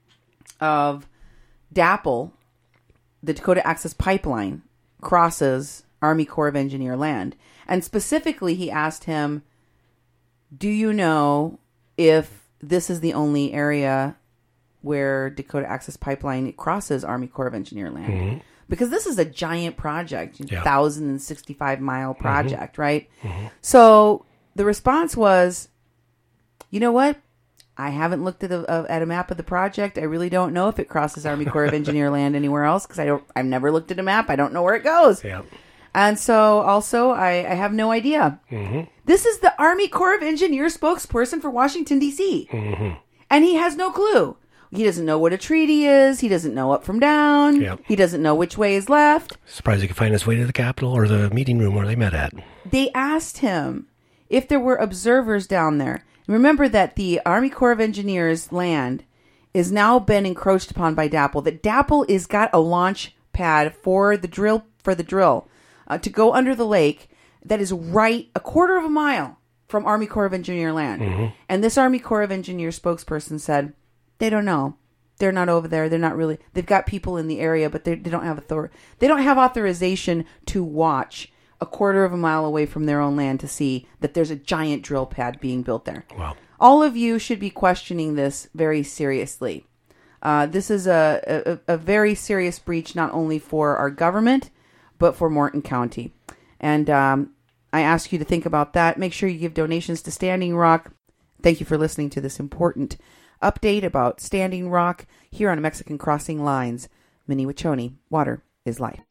of D A P L, the Dakota Access Pipeline, crosses Army Corps of Engineer land? And specifically, he asked him, do you know if this is the only area where Dakota Access Pipeline crosses Army Corps of Engineer land? Mm-hmm. Because this is a giant project, yeah. one thousand sixty-five mile project, mm-hmm. right? Mm-hmm. So the response was, you know what? I haven't looked at a, at a map of the project. I really don't know if it crosses Army Corps of Engineer land anywhere else because I don't. I've never looked at a map. I don't know where it goes. Yeah. And so also I, I have no idea. Mm-hmm. This is the Army Corps of Engineers spokesperson for Washington, D C Mm-hmm. And he has no clue. He doesn't know what a treaty is. He doesn't know up from down. Yep. He doesn't know which way is left. Surprised he could find his way to the Capitol or the meeting room where they met at. They asked him if there were observers down there. Remember that the Army Corps of Engineers land is now been encroached upon by D A P L. That D A P L is got a launch pad for the drill for the drill uh, to go under the lake that is right a quarter of a mile from Army Corps of Engineer land. Mm-hmm. And this Army Corps of Engineer spokesperson said they don't know. They're not over there. They're not really. They've got people in the area, but they they don't have author- They don't have authorization to watch a quarter of a mile away from their own land to see that there's a giant drill pad being built there. Wow. All of you should be questioning this very seriously. Uh, this is a, a, a very serious breach, not only for our government, but for Morton County. And um, I ask you to think about that. Make sure you give donations to Standing Rock. Thank you for listening to this important update about Standing Rock here on Mexican Crossing Lines. Minnie Wachoni, water is life.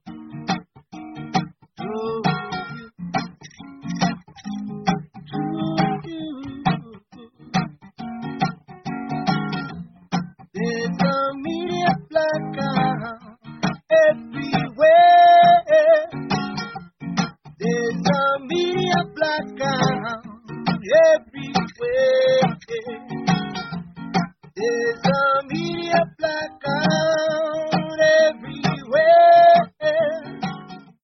There's a media blackout everywhere. There's a media blackout everywhere.